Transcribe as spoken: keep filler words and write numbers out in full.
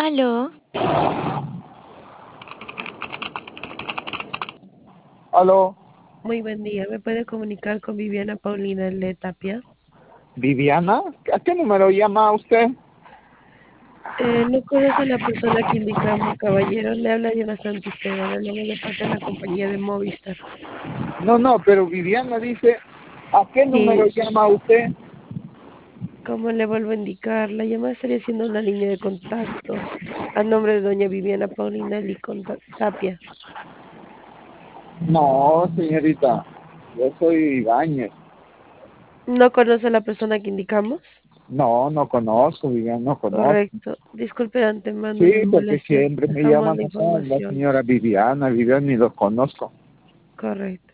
Aló, Aló, Muy buen día. ¿Me puede comunicar con Viviana Paulina L. Tapia? Viviana, ¿a qué número llama usted? Eh, no conoce a la persona que indicamos, caballero. Le habla Diana Santisteban. Le llamo de parte de la compañía de Movistar. No, no, pero Viviana dice, ¿a qué número Sí, llama usted? como le vuelvo a indicar, la llamada estaría siendo una línea de contacto a nombre de doña Viviana Paulina L. Conta- Tapia. No, señorita, yo soy Ibáñez. ¿No conoce a la persona que indicamos? No, no conozco, Viviana, no conozco. Correcto. Disculpe de antemano la Sí, porque molestia. siempre me Estamos llaman dando acá, la información. señora Viviana, Viviana ni los conozco. Correcto.